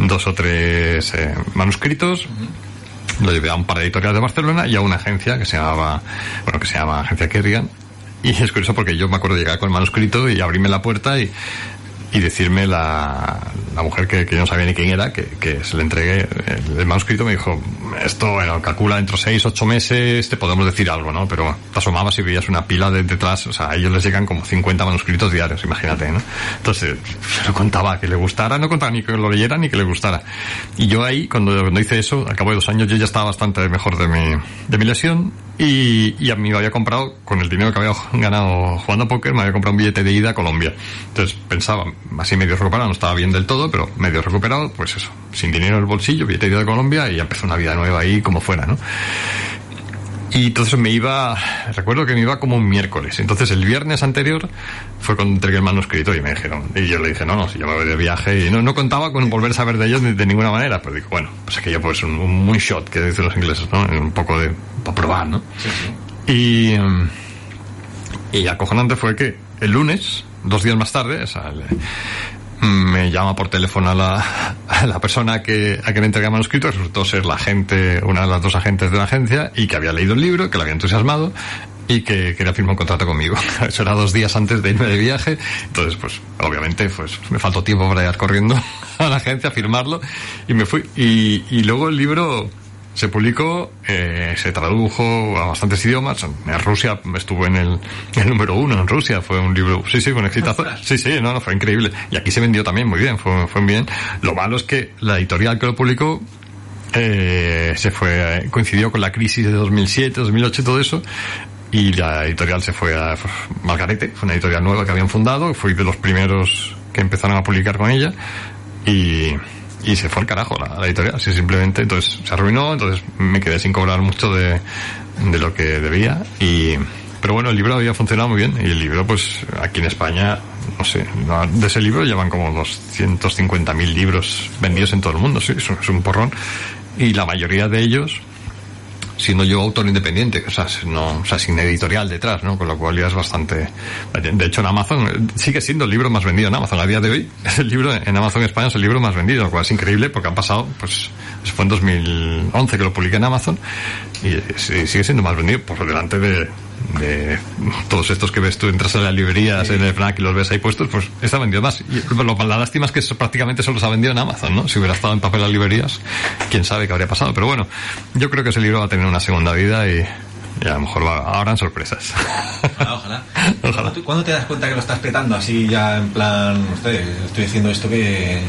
manuscritos, lo llevé a un par de editoriales de Barcelona y a una agencia que se llama Agencia Kerrigan. Y es curioso porque yo me acuerdo de llegar con el manuscrito y abrirme la puerta y decirme la mujer que yo no sabía ni quién era, que se le entregué el manuscrito, me dijo, esto, bueno, calcula dentro 6-8 meses te podemos decir algo, ¿no? Pero te asomabas y veías una pila detrás, o sea, a ellos les llegan como 50 manuscritos diarios, imagínate, ¿no? Entonces, no contaba que le gustara, no contaba ni que lo leyera ni que le gustara. Y yo ahí, cuando hice eso, al cabo de 2 años yo ya estaba bastante mejor de mi lesión, y a mí me había comprado, con el dinero que había ganado jugando a póker, me había comprado un billete de ida a Colombia. Entonces pensaba, así medio recuperado, no estaba bien del todo, pero medio recuperado, pues eso, sin dinero en el bolsillo, billete de ida a Colombia, y ya empezó una vida nueva ahí como fuera, ¿no? Y entonces recuerdo que me iba como un miércoles. Entonces el viernes anterior fue cuando entregué el manuscrito y me dijeron, y yo le dije, no, si yo me voy de viaje, y no contaba con volver a saber de ellos de ninguna manera, pero digo, bueno, pues aquello pues un moonshot, que dicen los ingleses, ¿no? Un poco para probar, ¿no? Sí. Y acojonante fue que el lunes, 2 días más tarde, o sea, me llama por teléfono a la persona a que le entregué el manuscrito, resultó ser una de las 2 agentes de la agencia, y que había leído el libro, que le había entusiasmado y que quería firmar un contrato conmigo. Eso era 2 días antes de irme de viaje. Entonces, pues obviamente pues me faltó tiempo para ir corriendo a la agencia a firmarlo, y me fui. Y luego el libro se publicó, se tradujo a bastantes idiomas. En Rusia estuvo en el número 1 en Rusia, fue un libro, sí, fue un exitazo. Sí, no, fue increíble. Y aquí se vendió también muy bien, fue bien. Lo malo es que la editorial que lo publicó coincidió con la crisis de 2007, 2008 y todo eso, y la editorial se fue a Margarete, fue una editorial nueva que habían fundado, fui de los primeros que empezaron a publicar con ella, y se fue al carajo la editorial, así simplemente. Entonces se arruinó, entonces me quedé sin cobrar mucho de lo que debía, pero bueno, el libro había funcionado muy bien, y el libro pues aquí en España, no sé, de ese libro llevan como 250.000 libros vendidos en todo el mundo, sí, es un porrón, y la mayoría de ellos siendo yo autor independiente, o sea, sin editorial detrás, ¿no? Con lo cual ya es bastante... De hecho, en Amazon sigue siendo el libro más vendido en Amazon. A día de hoy, el libro en Amazon España es el libro más vendido, lo cual es increíble porque han pasado, pues fue en 2011 que lo publiqué en Amazon, y sigue siendo más vendido por delante de todos estos que ves tú, entras a las librerías en el FNAC y los ves ahí puestos, pues está vendido más. Y la lástima es que prácticamente solo se ha vendido en Amazon, ¿no? Si hubiera estado en papel en las librerías, quién sabe qué habría pasado. Pero bueno, yo creo que ese libro va a tener una segunda vida y a lo mejor habrán sorpresas. Ojalá. ¿Cuándo te das cuenta que lo estás petando así ya en plan, estoy haciendo esto que...?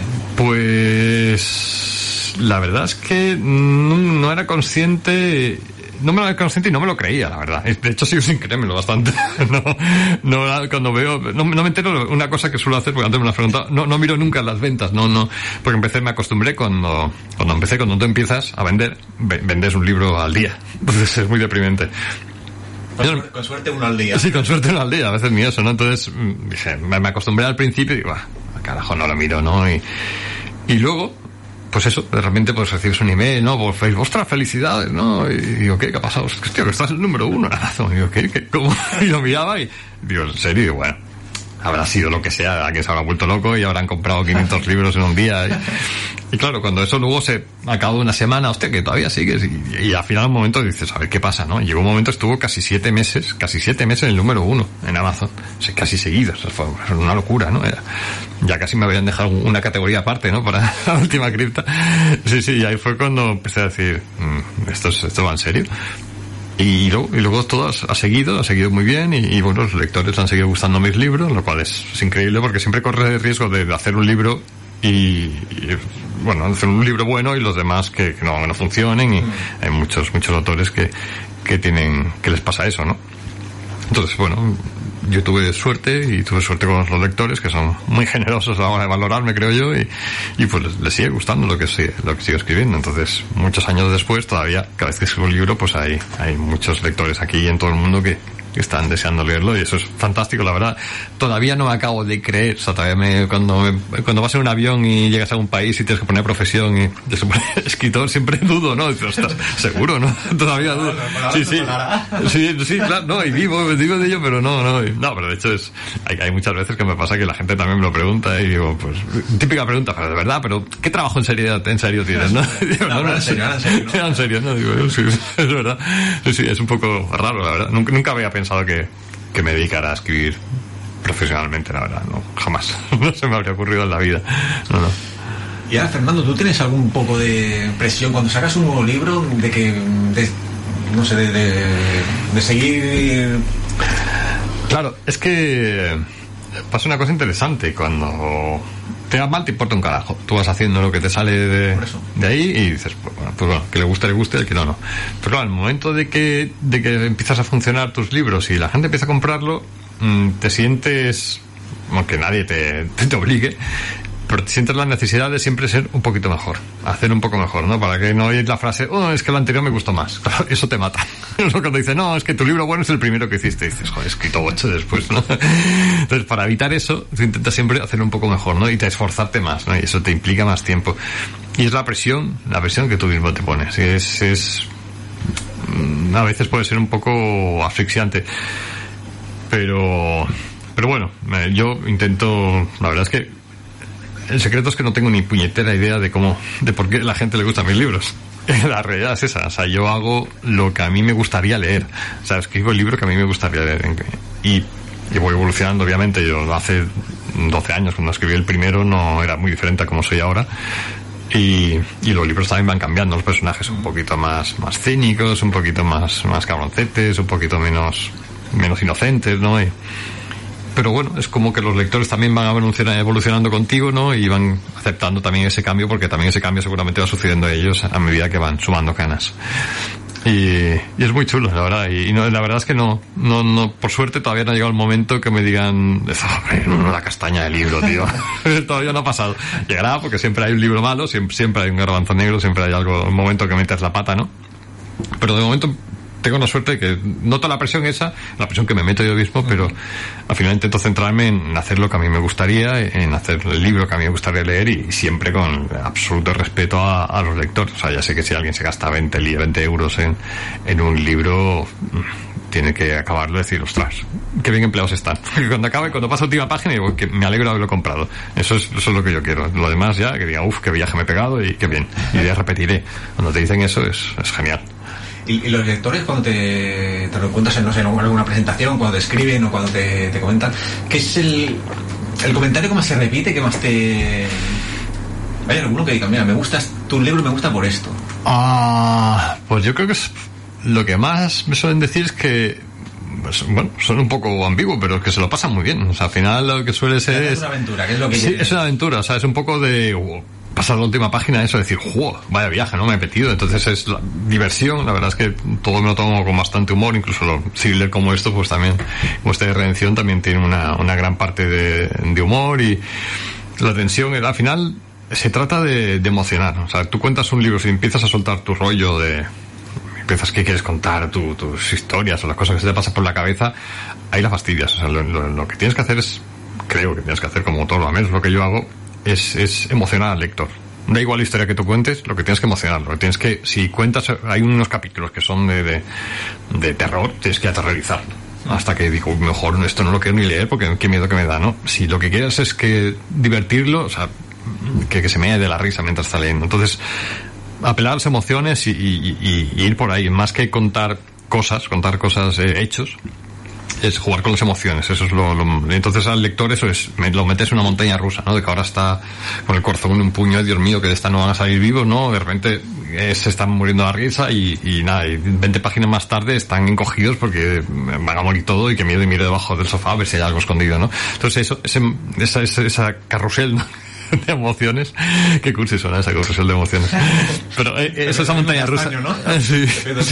Pues la verdad es que no era consciente. No me lo era consciente y no me lo creía, la verdad. De hecho, sigo sin creérmelo bastante. Cuando veo, no me entero. Una cosa que suelo hacer, porque antes me lo has preguntado, no miro nunca las ventas, porque me acostumbré cuando tú empiezas a vender, vendes un libro al día. Entonces es muy deprimente. Con suerte uno al día. Sí, con suerte uno al día, a veces ni eso, ¿no? Entonces dije, me acostumbré al principio y digo, carajo, no lo miro, ¿no? Y luego, pues eso, de repente pues recibes un email, ¿no? Por Facebook, ¡ostras, felicidades!, ¿no? Y digo, ¿qué ha pasado? Hostia, que estás el número 1 en Amazon. Y digo, ¿qué? ¿Cómo? Y lo miraba y digo, ¿en serio? Y digo, bueno, habrá sido lo que sea, alguien se habrá vuelto loco y habrán comprado 500 libros en un día. Y claro, cuando eso luego a cabo de una semana, hostia, que todavía sigues. Y al final un momento dices, a ver qué pasa, ¿no? Y llegó un momento, estuvo casi 7 meses en el número 1 en Amazon. O sea, casi seguidos. Fue una locura, ¿no? Ya casi me habían dejado una categoría aparte, ¿no? Para la última cripta. Sí, y ahí fue cuando empecé a decir, ¿esto va en serio? Y luego todo ha seguido muy bien y bueno, los lectores han seguido gustando mis libros, lo cual es increíble porque siempre corre el riesgo de hacer un libro y bueno, hacer un libro bueno y los demás que no funcionen, y hay muchos autores que les pasa eso, ¿no? Entonces, bueno, yo tuve suerte con los lectores, que son muy generosos a la hora de valorarme, creo yo, y pues les sigue gustando lo que sigo escribiendo. Entonces, muchos años después, todavía, cada vez que escribo un libro, pues hay muchos lectores aquí y en todo el mundo que están deseando leerlo, y eso es fantástico, la verdad. Todavía no me acabo de creer, o sea, todavía cuando vas en un avión y llegas a un país y tienes que poner profesión y se pone escritor, siempre dudo, ¿no? Dices, ostras, seguro, ¿no? Todavía dudo. Sí, claro, no, y vivo de ello, pero no, pero de hecho hay muchas veces que me pasa que la gente también me lo pregunta y digo, pues, típica pregunta, pero de verdad, pero ¿qué trabajo en serio tienes, no? En serio, ¿no? Digo, sí, es verdad. Sí, es un poco raro, la verdad. Nunca había pensado que me dedicara a escribir profesionalmente, la verdad, no, jamás. No se me habría ocurrido en la vida. No. Y ahora, Fernando, ¿tú tienes algún poco de presión cuando sacas un nuevo libro de seguir? Claro, es que pasa una cosa interesante. Cuando te da mal, te importa un carajo. Tú vas haciendo lo que te sale de ahí y dices, pues bueno, que le guste, el que no. Pero claro, el momento de que empiezas a funcionar tus libros y la gente empieza a comprarlo, te sientes, aunque nadie te obligue, pero te sientes la necesidad de siempre ser un poquito mejor, hacer un poco mejor, ¿no? Para que no oír la frase, es que el anterior me gustó más. Claro, eso te mata. Cuando dice, no, es que tu libro bueno es el primero que hiciste, y dices, joder, he escrito 8 después, ¿no? Entonces, para evitar eso, tú intentas siempre hacer un poco mejor, ¿no? Y te esforzarte más, ¿no? Y eso te implica más tiempo. Y es la presión que tú mismo te pones. A veces puede ser un poco asfixiante. Pero bueno, yo intento, la verdad es que el secreto es que no tengo ni puñetera idea de por qué a la gente le gustan mis libros. La realidad es esa, o sea, yo hago lo que a mí me gustaría leer, o sea, escribo el libro que a mí me gustaría leer, y voy evolucionando, obviamente. Yo hace 12 años, cuando escribí el primero, no era muy diferente a como soy ahora, y los libros también van cambiando, los personajes un poquito más cínicos, un poquito más cabroncetes, un poquito menos inocentes, ¿no? Pero bueno, es como que los lectores también van evolucionando contigo, ¿no? Y van aceptando también ese cambio, porque también ese cambio seguramente va sucediendo a ellos a medida que van sumando canas. Y es muy chulo, la verdad. Y no, la verdad es que no, por suerte todavía no ha llegado el momento que me digan, la castaña del libro, tío. Todavía no ha pasado. Llegará, porque siempre hay un libro malo, siempre hay un garbanzo negro, siempre hay un momento que metes la pata, ¿no? Pero de momento tengo la suerte de que noto la presión que me meto yo mismo, pero al final intento centrarme en hacer lo que a mí me gustaría, en hacer el libro que a mí me gustaría leer, y siempre con absoluto respeto a los lectores. O sea, ya sé que si alguien se gasta 20 euros en un libro, tiene que acabarlo y decir, ostras, qué bien empleados están. Cuando pasa la última página, digo, que me alegro de haberlo comprado. Eso es lo que yo quiero. Lo demás ya, que diga, qué viaje me he pegado y qué bien. Y ya repetiré. Cuando te dicen eso, es genial. Y los lectores, cuando te lo encuentras en, no sé, en alguna presentación, cuando te escriben o cuando te comentan, ¿qué es el comentario que más se repite, que más te... ¿Hay alguno que diga, mira, me gusta tu libro, me gusta por esto? Pues yo creo que es lo que más me suelen decir es que, pues, bueno, son un poco ambiguo, pero es que se lo pasan muy bien. O sea, al final lo que suele ser es una aventura, ¿qué es lo que sí, es una aventura, o sea, es un poco de pasar la última página, eso, decir, vaya viaje, ¿no? Me he metido. Entonces es la diversión, la verdad es que todo me lo tomo con bastante humor, incluso los thrillers como esto, pues también, como este de Redención, también tiene una gran parte de humor, y la tensión, al final se trata de emocionar. O sea, tú cuentas un libro, si empiezas a soltar tu rollo empiezas que quieres contar tus historias o las cosas que se te pasan por la cabeza, ahí la fastidias. O sea, lo que tienes que hacer creo que tienes que hacer, como todo, al menos lo que yo hago, es emocionar al lector. Da igual la historia que tú cuentes, lo que tienes que emocionar, lo que tienes que, si cuentas, hay unos capítulos que son de terror, tienes que aterrorizarlo. Hasta que digo, mejor esto no lo quiero ni leer porque qué miedo que me da, ¿no? Si lo que quieres es que divertirlo, o sea, que se me dé la risa mientras está leyendo. Entonces, apelar a las emociones y ir por ahí, más que contar cosas, hechos, es jugar con las emociones. Eso es entonces al lector eso es, lo metes en una montaña rusa, ¿no? De que ahora está con el corazón en un puño, Dios mío, que de esta no van a salir vivos, ¿no? De repente se están muriendo la risa y nada, y 20 páginas más tarde están encogidos porque van a morir todo y que miedo, y mire debajo del sofá a ver si hay algo escondido, ¿no? Entonces esa carrusel, ¿no? De emociones, qué cursi suena esa carrusel de emociones, pero esa montaña rusa, ¿no? Sí,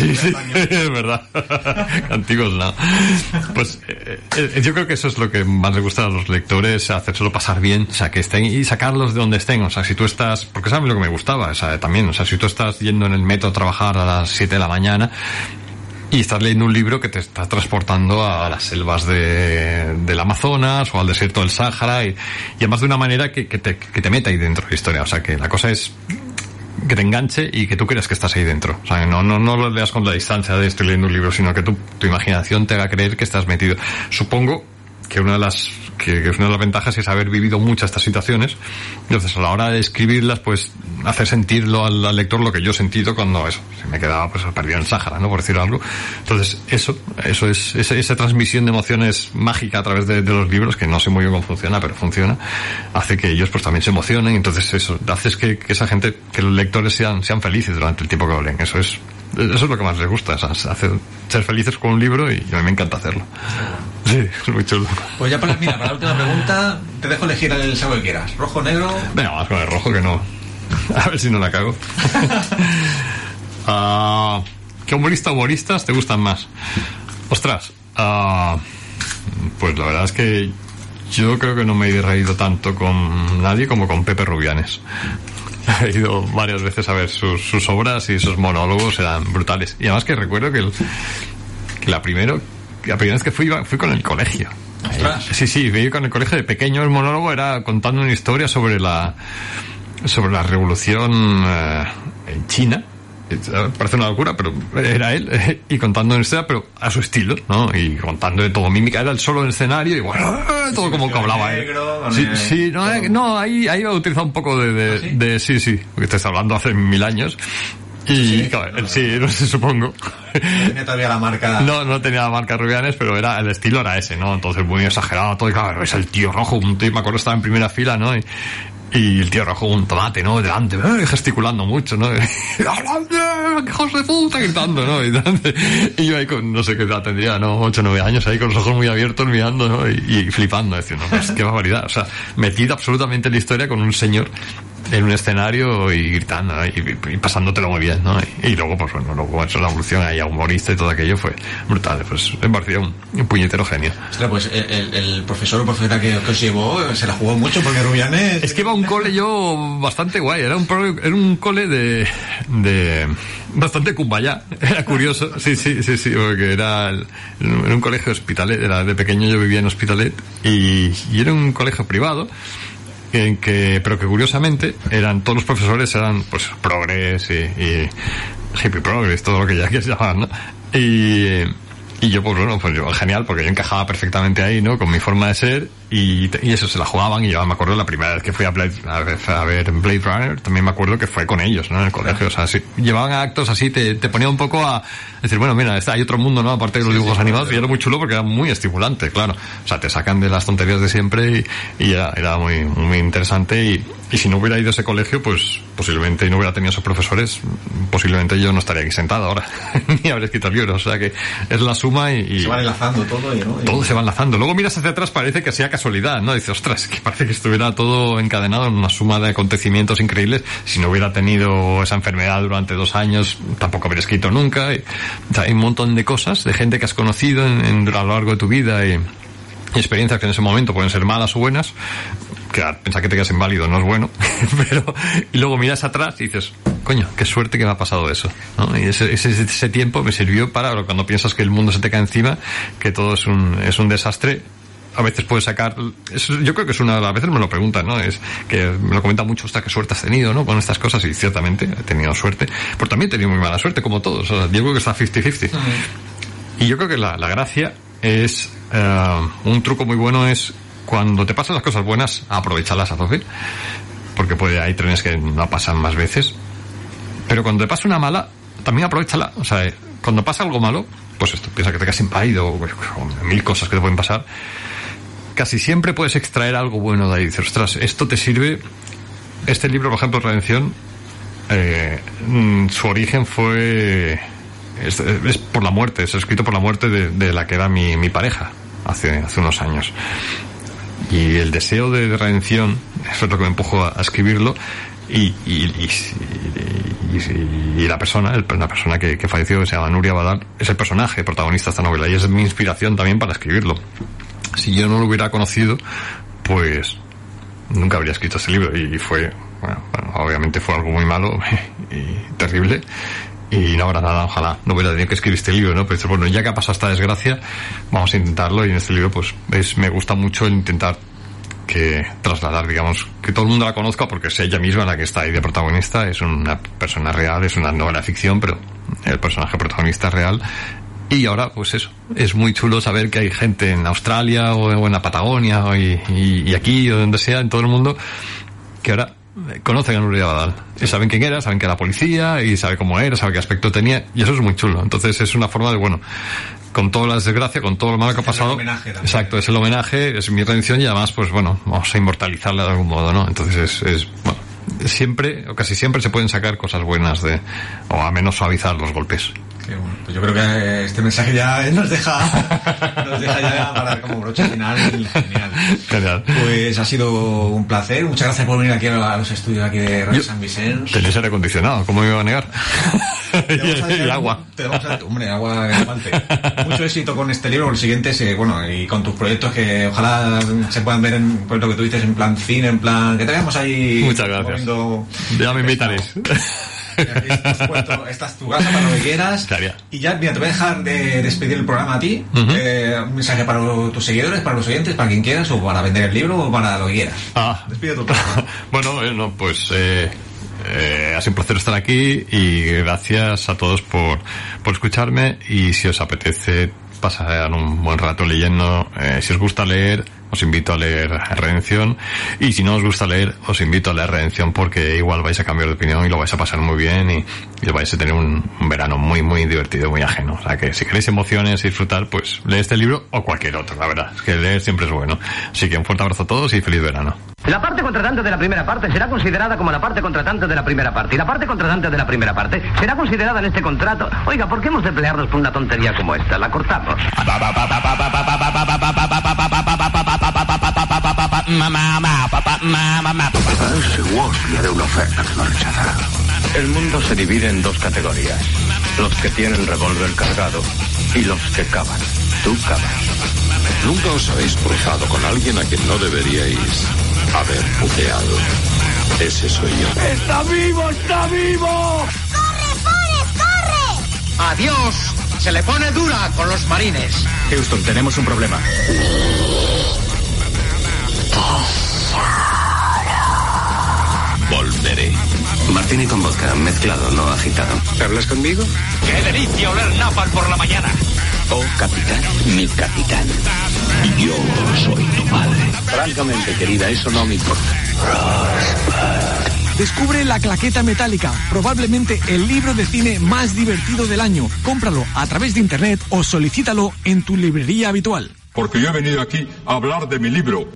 es verdad. Antiguos, no. Pues yo creo que eso es lo que más le gusta a los lectores, hacérselo pasar bien, o sea, que estén y sacarlos de donde estén. O sea, si tú estás, porque sabes lo que me gustaba, o sea, también, o sea, si tú estás yendo en el metro a trabajar a las 7 de la mañana y estás leyendo un libro que te está transportando a las selvas del Amazonas o al desierto del Sáhara, y además de una manera que te meta ahí dentro de la historia. O sea, que la cosa es que te enganche y que tú creas que estás ahí dentro. O sea, no lo leas con la distancia de estoy leyendo un libro, sino que tu imaginación te haga creer que estás metido. Supongo que una de las ventajas es haber vivido muchas estas situaciones. Entonces, a la hora de escribirlas, pues hacer sentirlo al lector lo que yo he sentido cuando se me quedaba pues perdido en el Sáhara, ¿no? Por decir algo. Entonces, eso es esa transmisión de emociones mágica a través de los libros, que no sé muy bien cómo funciona, pero funciona, hace que ellos pues también se emocionen. Entonces eso hace que esa gente, que los lectores sean felices durante el tiempo que lo leen. Eso es lo que más les gusta, o sea, ser felices con un libro, y a mí me encanta hacerlo. Sí, es muy chulo. Pues ya para la última pregunta, te dejo elegir el sabor que quieras, rojo, negro. Venga, vamos con el rojo, que no. A ver si no la cago. ¿Qué humoristas te gustan más? Ostras, pues la verdad es que yo creo que no me he reído tanto con nadie como con Pepe Rubianes. He ido varias veces a ver sus obras, y sus monólogos eran brutales. Y además que recuerdo que la primera vez que fui con el colegio. Sí, fui con el colegio de pequeño. El monólogo era contando una historia sobre la revolución en China. Parece una locura, pero era él, y contando una historia, pero a su estilo, ¿no? Y contando de todo mímica, era el solo en el escenario, y bueno, todo como que hablaba él. Ahí iba a utilizar un poco sí, porque te está hablando hace 1000 años. Y claro, no sé, supongo. No tenía todavía la marca. No tenía la marca Rubianes, pero el estilo era ese, ¿no? Entonces muy exagerado todo, y claro, es el tío rojo, un tío, me acuerdo, estaba en primera fila, ¿no? Y el tío rojo, un tomate, ¿no? Delante, gesticulando mucho, ¿no? ¡Qué hijos de puta! Gritando, ¿no? Y yo ahí con, no sé qué edad tendría, ¿no? 8 o 9 años, ahí con los ojos muy abiertos mirando, ¿no? Y flipando, diciendo, pues qué barbaridad. O sea, metido absolutamente en la historia con un señor en un escenario y gritando, ¿no? Y pasándotelo muy bien, ¿no? Y luego, pues bueno, eso, la evolución ahí a humorista y todo aquello fue brutal. Pues me pareció un puñetero genio. Ostras, pues el profesor o profesora que os llevó se la jugó mucho, porque Rubianes... Es que iba a un cole yo bastante guay, era un cole de bastante cumbayá, era curioso, sí, porque era un colegio Hospitalet, era de pequeño yo vivía en Hospitalet, y era un colegio privado, pero que curiosamente todos los profesores eran pues progres y hippie progres, todo lo que ya quieras llamar, ¿no? Y yo, pues bueno, pues yo, genial, porque yo encajaba perfectamente ahí, ¿no? Con mi forma de ser, y eso, se la jugaban. Y yo me acuerdo la primera vez que fui a ver Blade Runner, también me acuerdo que fue con ellos, ¿no? En el colegio. O sea, sí, llevaban a actos así, te ponía un poco a decir, bueno, mira, hay otro mundo, ¿no? Aparte de los dibujos animados, y era muy chulo porque era muy estimulante, claro. O sea, te sacan de las tonterías de siempre y era muy, muy interesante. Y si no hubiera ido a ese colegio, pues posiblemente, y no hubiera tenido esos profesores, posiblemente yo no estaría aquí sentado ahora, ni habría escrito libros. O sea que es la suma y se va enlazando todo, ¿no? Todo se va enlazando. Luego miras hacia atrás, parece que sea casualidad, ¿no? Dices, ostras, que parece que estuviera todo encadenado en una suma de acontecimientos increíbles. Si no hubiera tenido esa enfermedad durante 2 años, tampoco habría escrito nunca. O sea, hay un montón de cosas, de gente que has conocido a lo largo de tu vida y experiencias que en ese momento pueden ser malas o buenas, que pensar que te quedas inválido no es bueno, pero y luego miras atrás y dices, coño, qué suerte que me ha pasado eso, ¿no? Y ese tiempo me sirvió para cuando piensas que el mundo se te cae encima, que todo es un desastre. A veces puedes sacar, yo creo que es a veces me lo preguntan, ¿no? Es que me lo comentan mucho, hasta qué suerte has tenido, ¿no? Con estas cosas, y ciertamente he tenido suerte, pero también he tenido muy mala suerte, como todos. O sea, yo creo que está 50-50. Y yo creo que la gracia es, un truco muy bueno es, cuando te pasan las cosas buenas, aprovecharlas a tope, porque hay trenes que no pasan más veces, pero cuando te pasa una mala, también aprovechala. O sea, cuando pasa algo malo, pues esto, piensa que te quedas inválido o 1000 cosas que te pueden pasar, casi siempre puedes extraer algo bueno de ahí. Dices, ostras, esto te sirve. Este libro, por ejemplo, Redención, su origen fue es por la muerte, es escrito por la muerte de la que era mi pareja hace unos años. Y el deseo de redención, eso es lo que me empujó a escribirlo. Y la persona que falleció, que se llama Núria Badal, es el personaje protagonista de esta novela, y es mi inspiración también para escribirlo. Si yo no lo hubiera conocido, pues nunca habría escrito este libro. Y fue, bueno, obviamente fue algo muy malo y terrible, y no habrá nada, ojalá no hubiera tenido que escribir este libro, ¿no? Pero bueno, ya que ha pasado esta desgracia, vamos a intentarlo. Y en este libro pues me gusta mucho el intentar trasladar, digamos, que todo el mundo la conozca, porque es ella misma la que está ahí de protagonista. Es una persona real, es una novela de ficción, pero el personaje protagonista es real. Y ahora, pues eso, es muy chulo saber que hay gente en Australia o en la Patagonia y aquí o donde sea, en todo el mundo, que ahora conocen a Núria Badal y saben quién era, saben que era policía y sabe cómo era, sabe qué aspecto tenía, y eso es muy chulo. Entonces es una forma de, bueno, con toda la desgracia, con todo lo malo que ha pasado, exacto, es el homenaje, es mi redención, y además, pues bueno, vamos a inmortalizarla de algún modo, ¿no? Entonces bueno, siempre o casi siempre se pueden sacar cosas buenas o a menos suavizar los golpes. Bueno, pues yo creo que este mensaje ya nos deja ya para como broche final genial. Pues ha sido un placer, muchas gracias por venir aquí a los estudios aquí de Radio San Vicente. Tenéis aire acondicionado, ¿cómo me iba a negar? Y agua. Tenemos agua en falta. Mucho éxito con este libro, con el siguiente, y con tus proyectos, que ojalá se puedan ver en, pues, lo que tú dices, en plan cine, en plan que te veamos ahí. Muchas gracias. Ya me invitaréis. Por supuesto, esta es tu casa para lo que quieras. Claro. Y ya, mira, te voy a dejar de despedir el programa a ti. Un mensaje para tus seguidores, para los oyentes, para quien quieras, o para vender el libro, o para lo que quieras. Despide tu programa. Bueno, pues ha sido un placer estar aquí, y gracias a todos por escucharme. Y si os apetece pasar un buen rato leyendo, si os gusta leer, os invito a leer Redención, y si no os gusta leer, os invito a leer Redención, porque igual vais a cambiar de opinión y lo vais a pasar muy bien, y vais a tener un verano muy muy divertido, muy ajeno. O sea que si queréis emociones y disfrutar, pues leed este libro o cualquier otro, la verdad, es que leer siempre es bueno. Así que un fuerte abrazo a todos y feliz verano. La parte contratante de la primera parte será considerada como la parte contratante de la primera parte, y la parte contratante de la primera parte será considerada en este contrato. Oiga, ¿por qué hemos de pelearnos por una tontería como esta? La cortamos. Ese Walsh le haré una oferta que no rechazará. El mundo se divide en 2 categorías: los que tienen revólver cargado y los que cavan. Tú cavas. Nunca os habéis cruzado con alguien a quien no deberíais haber puteado. Ese soy yo. ¡Está vivo! ¡Está vivo! ¡Corre, Forrest, corre! ¡Adiós! Se le pone dura con los marines. Houston, tenemos un problema. Volveré. Martini con vodka, mezclado, no agitado. ¿Hablas conmigo? ¡Qué delicia oler napalm por la mañana! Oh, capitán, mi capitán. Yo soy tu padre. Francamente, querida, eso no me importa. Descubre La Claqueta Metálica, probablemente el libro de cine más divertido del año. Cómpralo a través de internet o solicítalo en tu librería habitual. Porque yo he venido aquí a hablar de mi libro.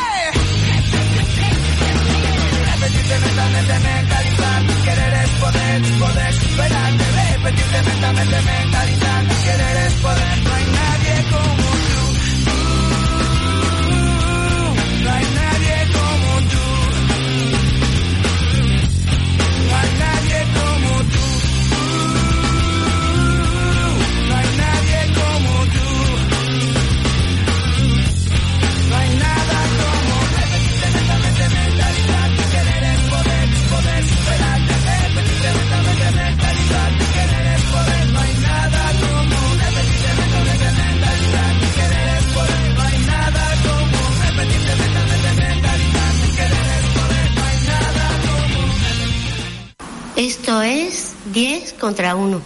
Esto es 10 contra 1.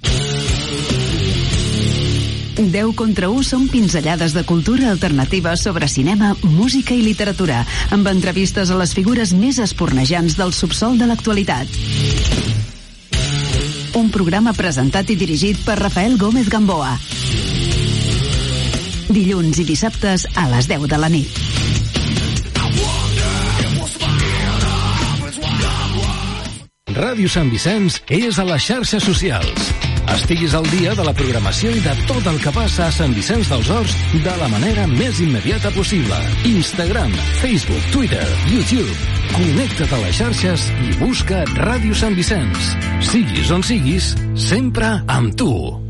10 contra 1 són pinzellades de cultura alternativa sobre cinema, música i literatura, amb entrevistes a les figures més espornejants del subsol de l'actualitat. Un programa presentat i dirigit per Rafael Gómez Gamboa. Dilluns i dissabtes a les 10 de la nit. Ràdio Sant Vicenç és a les xarxes socials. Estiguis al dia de la programació i de tot el que passa a Sant Vicenç dels Horts de la manera més immediata possible. Instagram, Facebook, Twitter, YouTube. Connecta't a les xarxes i busca Ràdio Sant Vicenç. Siguis on siguis, sempre amb tu.